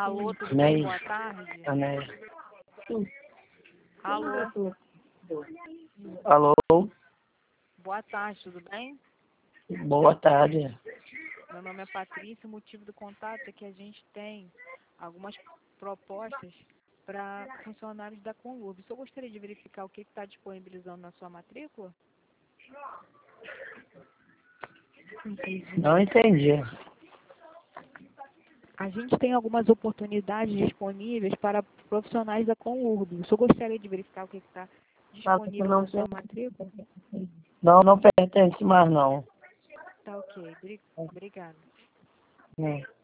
Alô, tudo bem? Ney. Boa tarde. Ney. Alô, Alô, boa tarde, tudo bem? boa tarde. Meu nome é Patrícia, o motivo do contato é que a gente tem algumas propostas para funcionários da Conurb. Eu gostaria de verificar o que está disponibilizando na sua matrícula? Não entendi. A gente tem algumas oportunidades disponíveis para profissionais da Conurb. Eu gostaria de verificar o que está disponível na sua matrícula? Não pertence mais não. Tá ok, obrigada. Né.